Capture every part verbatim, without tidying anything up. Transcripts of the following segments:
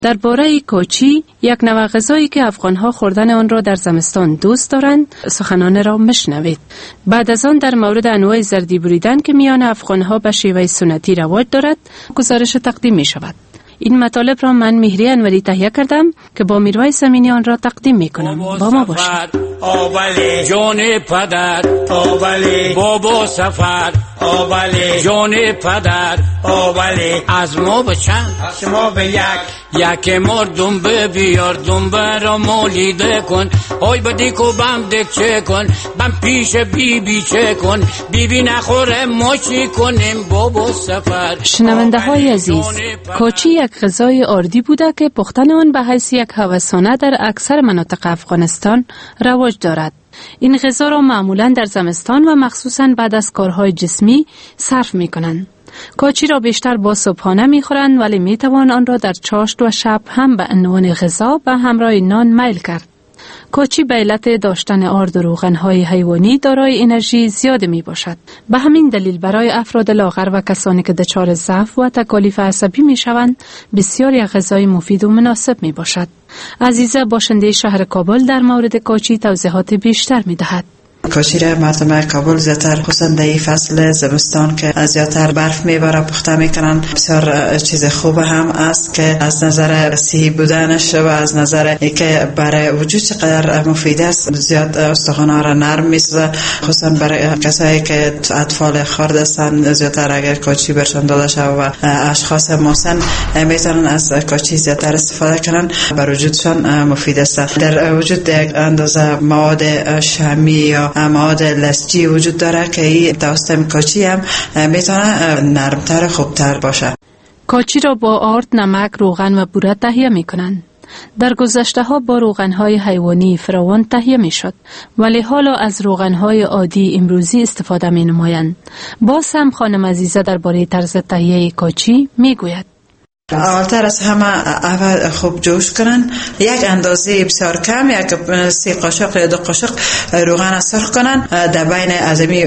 درباره کاچی، یک نوع غذایی که افغانها خوردن آن را در زمستان دوست دارند، سخنان را مشنوید. بعد از آن در مورد انواع زردی بریدن که میان افغانها به شیوه سنتی رواج دارد، گزارش تقدیم می شود. این مطالب را من مهری انوری تهیه کردم که با میرویس امینی آن را تقدیم می کنم. با ما باشید. آولی جان پدر آولی بابا سفر آولی جان پدر آولی از ما به چند از ما به یک یک مردم به بیار دنبه را مولیده کن های بدی کو بم دک چه کن بم پیش بی بی چه کن بی بی نخوره ما چی کنیم بابا سفر. شنونده های عزیز، کاچی یک غذای اردی بوده که پختن آن به حیث یک هوسانه در اکثر مناطق افغانستان رواج دارد. این غذا را معمولا در زمستان و مخصوصا بعد از کارهای جسمی صرف می کنند. کاچی را بیشتر با صبحانه می خورند، ولی می توان آن را در چاشت و شب هم به عنوان غذا به همراه نان میل کرد. کاچی به علت داشتن آرد و روغن‌های حیوانی دارای انرژی زیاد می باشد. به همین دلیل برای افراد لاغر و کسانی که دچار ضعف و تکالیف عصبی می شوند بسیار یک غذای مفید و مناسب می باشد. عزیزه باشنده شهر کابل در مورد کاچی توضیحات بیشتر می دهد. کاچی را مردم کابل زیادتر خصوصا در این فصل زمستان که زیادتر برف میباره پخته میکنن. بسیار چیز خوب هم است که از نظر صحی بودنش و از نظر اینکه برای وجود چقدر مفید است. زیاد استخوان‌ها را نرم میسازه، خصوصا برای کسایی که اطفال خرد هستند. زیادتر اگر کاچی برشان داده شود و اشخاص مسن میتونن از کاچی زیادتر استفاده کنن، بر وجودشان مفید است. در وجود یک اندازه مواد شحمی یا مواد لسجی وجود داره که این توسط کاچی هم میتونه نرمتر خوبتر باشه. کاچی را با آرد، نمک، روغن و بوره تهیه میکنند. در گذشته ها با روغن های حیوانی فراوان تهیه می شد، ولی حالا از روغن های عادی امروزی استفاده می نمایند. باز هم خانم عزیزه درباره طرز تهیه کاچی می گوید. اولتر از همه اول خوب جوش کنن، یک اندازه بسیار کم، یک سی قاشق یا دو قاشق روغن سرخ کنن، در بین ازمی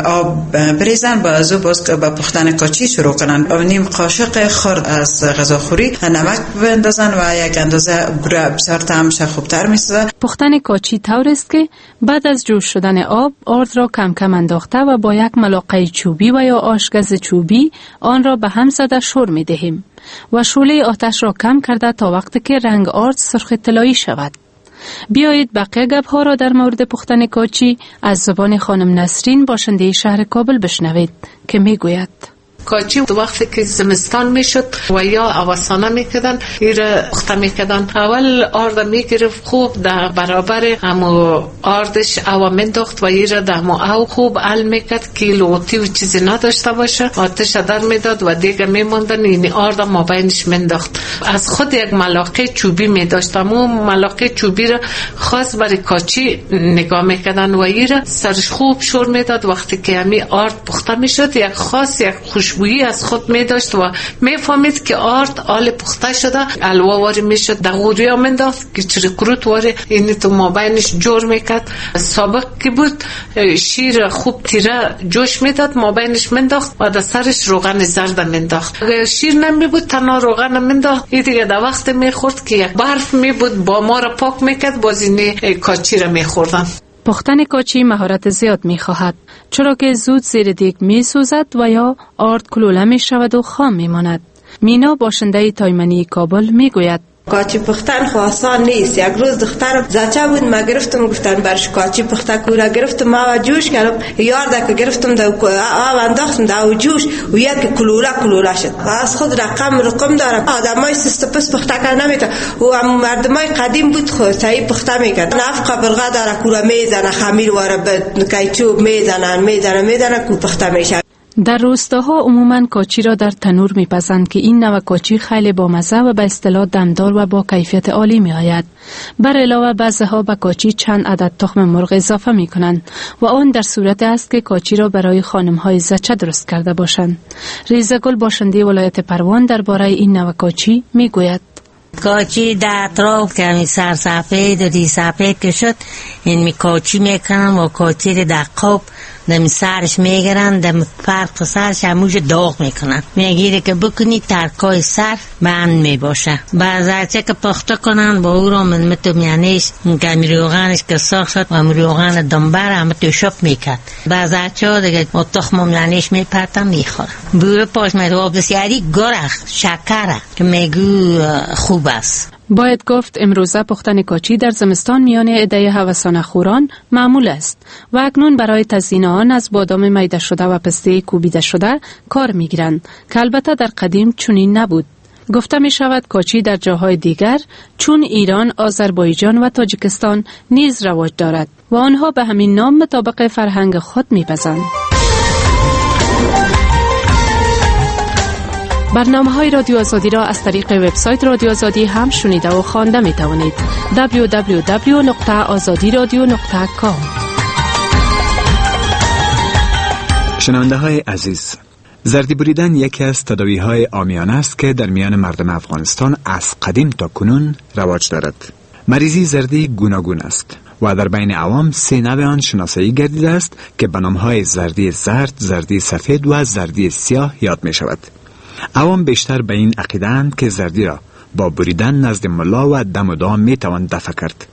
آب بریزن، باز باز با پختن کاچی شروع کنن. نیم قاشق خرد از غذاخوری نمک بندازن و یک اندازه بوره بسیار طعمش خوبتر میسازه. پختن کاچی طور است که بعد از جوش شدن آب آرد را کم کم انداخته و با یک ملاقه چوبی و یا آشگاز چوبی آن را به هم زده شور می دهیم و شعله آتش را کم کرده تا وقتی که رنگ آرد سرخ طلایی شود. بیایید بقیه گپ ها را در مورد پختن کاچی از زبان خانم نسرین باشنده شهر کابل بشنوید که می گوید. کاچی وقتی که زمستان میشد و یا اواسانه میکردن ایره پخته میکردن. اول آرد میگرفت خوب در برابر همو آردش او منداخت و ایره در همو او خوب ال میکرد که لوتی و چیزی نداشته باشه. آتش در میداد و دیگه میموندن این آرد ما بینش منداخت. از خود یک ملاقه چوبی میداشتم و ملاقه چوبی را خاص برای کاچی نگاه میکردن و ایره سرش خوب شور میداد. وقتی که همی آرد پخته میشد یک خاص یک خوش بویی از خود می داشت و می فهمید که آرد آل پخته شده. الوا واری می شد دغوری ها من داشت که چری کروت واری اینی تو ما بینش جور می کد. سابق که بود شیر خوب تیره جوش می داد ما بینش من داشت و در سرش روغن زرد من داشت. اگر شیر نمی بود تنها روغن من داشت. این دیگه در وقت می خورد که یک برف می بود با ما را پاک می کد باز اینی کاچی را می خوردن. پختن کاچی مهارت زیاد می خواهد، چرا که زود زیر دیگ می سوزد و یا آرد کلوله می شود و خام می ماند. مینا باشنده تایمنی کابل می گوید. کاچی پختن خو آسان نیست. یک روز دخترم زچه بود ما گرفتم گفتن برش کاچی پخته کورا گرفتم ما و جوش کردم یارده که گرفتم دو آب انداختم دو جوش و یک کلوره کلوره شد. از خود رقم رقم دارم. آدمای سستپس پخته کردن نمیتونه و مردمای قدیم بود خو صحیح پخته میکرد. نفقه برغه داره کورا میزنه خمیر واره به کیچوب میزنن میزنه میزنه کو پخته میشه. در روستاها عموماً کاچی را در تنور میپزند که این نوع کاچی خیلی با مزه و به اصطلاح دمدار و با کیفیت عالی می آید. بر علاوه بعضی‌ها به کاچی چند عدد تخم مرغ اضافه می کنند و آن در صورت است که کاچی را برای خانم‌های زچه درست کرده باشند. ریزه گل باشنده ولایت پروان درباره این نوع کاچی می گوید. کاچی در اطراف که همی سر سفید و دی سفید که شد این می کاچی میکنم و کاچی در قاب دم سرش میگیرن، دم فرق سرش هموش داغ میکنن. میگیره که بکنی ترکای سر بند میباشه. بعضی که پخته کنن با او را من متو یعنیش که روغنش که سرخ شد و روغن دنبر هم تو شب میکرد. بعضی ها دیگه با تخم یعنیش میپرتن میخورن. بوره پاش میدو بسیاری گرخ شکره که میگو خوب است. باید گفت امروزه پختن کاچی در زمستان میان عده هوسانه خوران معمول است و اکنون برای تزیین آن از بادام میده شده و پسته کوبیده شده کار میگیرند که البته در قدیم چنین نبود. گفته می شود کاچی در جاهای دیگر چون ایران، آذربایجان و تاجیکستان نیز رواج دارد و آنها به همین نام مطابق فرهنگ خود میپزند. برنامه های رادیو آزادی را از طریق وبسایت رادیو آزادی هم شنیده و خوانده می توانید. دبلیو دبلیو دبلیو نقطه آزادی رادیو نقطه کام. شنونده های عزیز، زردی بریدن یکی از تداوی های عامیانه است که در میان مردم افغانستان از قدیم تا کنون رواج دارد. مریضی زردی گوناگون است و در بین عوام سه نوع آن شناسایی گردیده است که به نام‌های زردی زرد، زردی سفید و زردی سیاه یاد می شود. عوام بیشتر به این عقیده‌اند که زردی را با بریدن نزد ملا و دم و دعا می توان دفع کرد.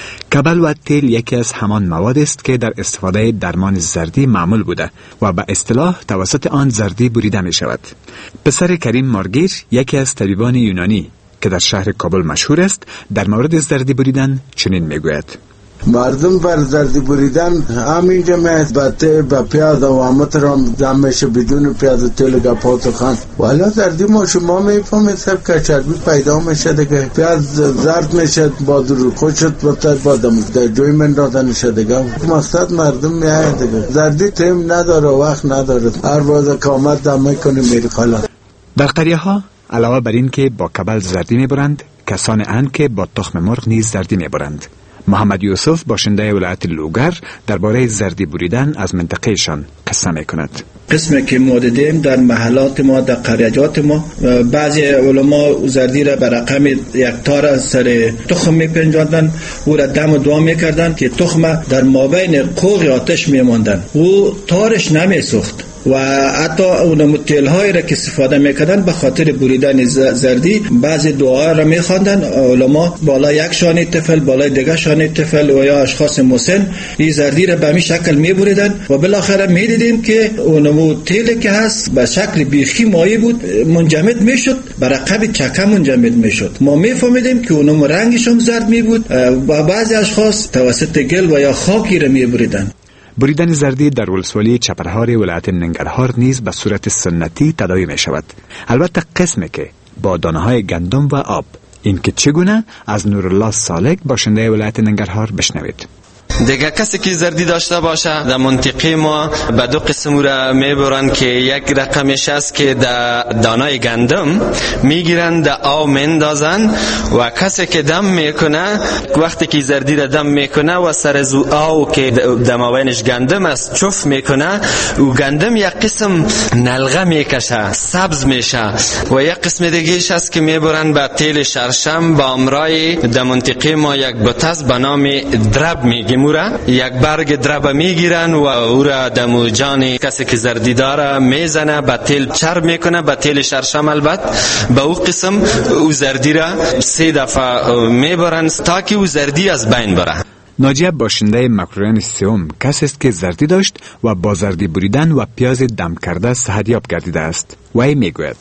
کبل و تیل یکی از همان مواد است که در استفاده درمان زردی معمول بوده و به اصطلاح توسط آن زردی بریده می شود. پسر کریم مارگیر یکی از طبیبان یونانی که در شهر کابل مشهور است در مورد زردی بریدن چنین می گوید: مردم بر زردی بریدن همینجا میت با پیاز و آمت را دم میشه بدون پیاز و تیل گپات خان. والا زردی ما شما میفهمید سب که چربی پیدا میشه دیگه، پیاز زرد میشه با درو خود شد و تر با دم جوی من دادنشه دیگه. مقصد مردم میاد دیگه. زردی تیم نداره، وقت نداره، هر باز که آمد دم میکنه میری خالا. در قریه ها علاوه بر این که با کبل زردی میبرند، کسان اند که با تخم مرغ نیز زردی میبرند. محمد یوسف باشنده ولایت لوگر درباره زردی بریدن از منطقه شان قصه می کند. قسمی که ما دیدیم در محلات ما، در قریجات ما، بعضی علما زردی را به رقم یک تار سر تخم می پنجاندن، او را دم و دعا می کردن که تخم در مابین قوق آتش می ماندن، او تارش نمی سوخت و حتی اون تیل‌هایی را که استفاده می‌کردن به خاطر بریدن زردی بعضی دعا را می‌خواندن. علما بالای یک شانه طفل، بالای دیگر شانه طفل و یا اشخاص مسن این زردی را به همین شکل می‌بریدن و بالاخره می‌دیدیم که اون تیلی که هست به شکل بیخی مایع بود، منجمد می‌شد، به رقم چکه منجمد می‌شد. ما می‌فهمیدیم که اون رنگش هم زرد می‌بود و بعضی اشخاص توسط گل و یا خاکی را می‌بریدن. بریدن زردی در ولسوالی چپرهار ولایت ننگرهار نیز به صورت سنتی تداوی می شود. البته قسمی که با دانه های گندم و آب. این که چگونه از نورالله سالک باشنده ولایت ننگرهار بشنوید. دیگه کسی که زردی داشته باشه در منطقه ما به دو قسم را میبرن که یک رقمش است که در دانای گندم میگیرن در آب مندازن و کسی که دم میکنه وقتی که زردی را دم میکنه و سر زو آو که دماوینش گندم است چف میکنه و گندم یک قسم نلغه میکشه، سبز میشه و یک قسم دیگهش است که میبرن به تیل شرشم با امرای در منطقه ما یک بتز به نام درب میگیم، یک برگ درب میگیرن و او را دمو جان کسی که زردی داره میزنه، به تیل چرب میکنه، به تیل شرشم البته به او قسم او زردی را سه دفعه میبرن تا که او زردی از بین بره. ناجیه باشنده مکروریان سوم کسی است که زردی داشت و با زردی بریدن و پیاز دم کرده صحتیاب گردیده است. وی میگوید: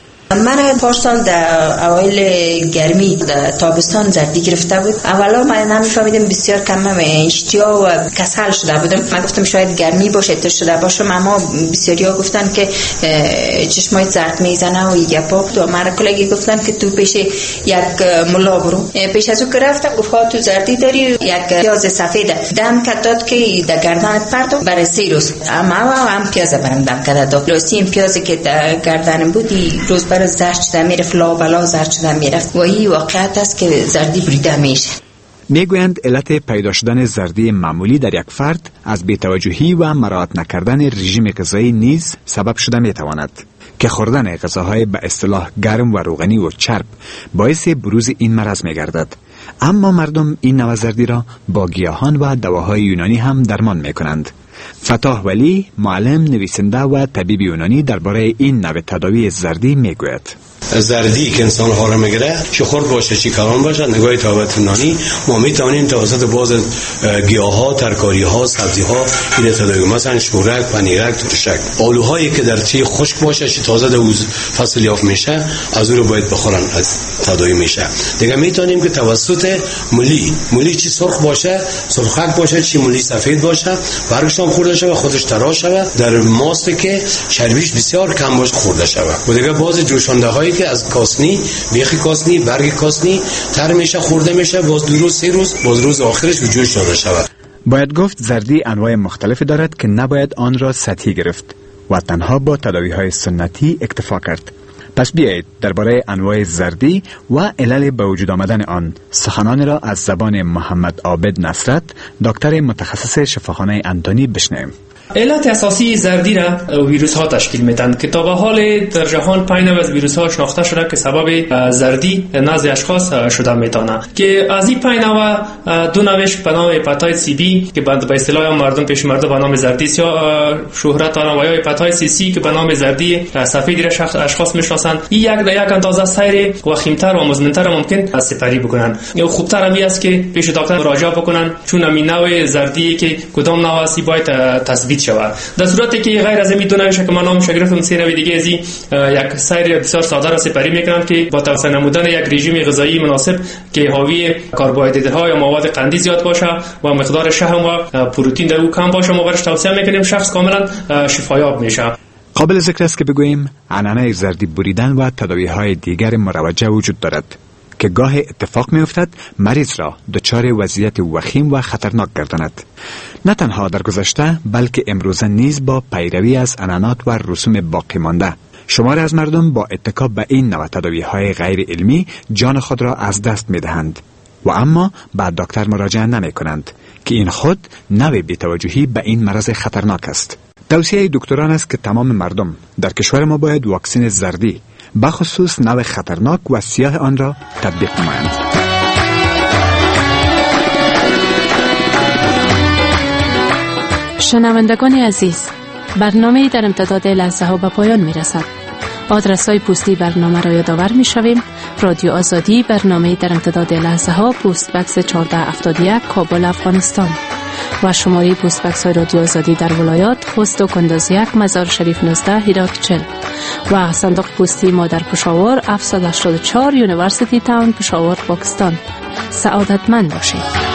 من پارسال در اوایل گرمی در تابستان زردی گرفته بود. اولا من نمی‌فهمیدم، بسیار کم اشتیا و کسل شده بودم. من گفتم شاید گرمی باشه تر شده باشم، اما بسیاریا گفتن که چشمای زرد میزنه و یک پاک و من کلاگی گفتن که تو پیش یک ملا برو. پیش از او که رفتم گفت تو زردی داری، یک پیاز سفید دم کرداد که در گردنت پرتو برای سه روز. اما هم پیاز برام دم کرد داد. لوسی پیازی که در گردنم بود روز بر زرد شده میرفت، لا بلا زرد شده میرفت و این واقعیت است که زردی بریده میشه. میگویند علت پیدا شدن زردی معمولی در یک فرد از بی‌توجهی و مراعات نکردن رژیم غذایی نیز سبب شده میتواند که خوردن غذاهای به اصطلاح گرم و روغنی و چرب باعث بروز این مرض میگردد. اما مردم این نوع زردی را با گیاهان و دواهای یونانی هم درمان میکنند. فتاح ولی، معلم، نویسنده و طبیب یونانی درباره این نوع تداوی زردی میگوید. زردی که انسان ها را میگیره، چه خرد باشه چه کلان باشه، نگاه تابعت نانی ما میتونیم توسط باز گیاه ها، ترکاری ها، سبزی ها این تداوی، مثلا شورک، پنیرک، ترشک، آلوهایی که در چی خشک باشه چه تازه در فصل یافت میشه از اون رو باید بخورن، از تداوی میشه. دیگه میتونیم که توسط مولی، مولی چی سرخ باشه، سرخک باشه، چی مولی سفید باشه، برگش هم خورده شود، خودش تراش شود، در ماست که چربیش بسیار کم باشه خورده شود. و دیگه باز جوشانده هایی که از کاسنی، بیخی کاسنی، برگ کاسنی تر میشه، خورده میشه، باز دو روز سه روز باز روز آخرش به جوش داده شود. باید گفت زردی انواع مختلفی دارد که نباید آن را سطحی گرفت و تنها با تداوی های سنتی اکتفا کرد. پس بیایید درباره انواع زردی و علل به وجود آمدن آن سخنان را از زبان محمد عابد نصرت، دکتر متخصص شفاخانه انتونی بشنویم. علت اساسی زردی را ویروس ها تشکیل میدن که تا به حال در جهان پنج نوع از ویروس ها شناخته شده که سبب زردی نزد اشخاص شده میتونه، که از این پنج نوع دو نوعش به نام هپاتیت سی بی که به اصطلاح مردم پیش مرده به نام زردی سیاه شهرت دارن، و یا هپاتیت سی سی که به نام زردی سفید را اشخاص میشناسند. این یک در یک اندازه سیر وخیمتر و مزمنتر ممکن سپری بکنن. یا خوبتر هم است که پیش دکتر مراجعه بکنن، چون همین نوع زردی که کدام نوع است باید تثبیت شود. در صورتی که غیر از این دو نوعش که من نامش گرفتم، سه نوع دیگه از یک سیر بسیار ساده را سپری میکنم که با توسعه نمودن یک رژیم غذایی مناسب که حاوی کربوهیدرات ها یا مواد قندی زیاد باشه و مقدار شحم و پروتئین در او کم باشه، ما برش توصیه میکنیم شخص کاملا شفایاب میشه. قابل ذکر است که بگوییم عنعنه زردی بریدن و تداوی های دیگر مروجه وجود دارد که گاه اتفاق می افتد مریض را دچار وضعیت وخیم و خطرناک گرداند. نه تنها در گذشته بلکه امروزه نیز با پیروی از عنعنات و رسوم باقی مانده، شمار از مردم با اتکا به این نوع تداوی های غیر علمی جان خود را از دست می دهند و اما به دکتر مراجعه نمی کنند که این خود نوع بی‌توجهی به این مرض خطرناک است. توصیه دکتران است که تمام مردم در کشور ما باید واکسن زردی بخصوص نوع خطرناک و سیاه آن را تطبیق نمایند. شنوندگان عزیز، برنامه در امتداد لحظه ها به پایان می رسد. آدرس های پستی برنامه را یادآور می شویم. رادیو آزادی، برنامه در امتداد لحظه ها، پست بکس چهارده هفتاد و یک، کابل، افغانستان. و شماره پست بکس های رادیو آزادی در ولایات خوست و کندز یک، مزار شریف نوزده، هرات چهل. و صندوق پستی ما در پشاور هفتصد و هشتاد و چهار، یونیورسیتی تاون، پشاور، پاکستان. سعادتمند باشید.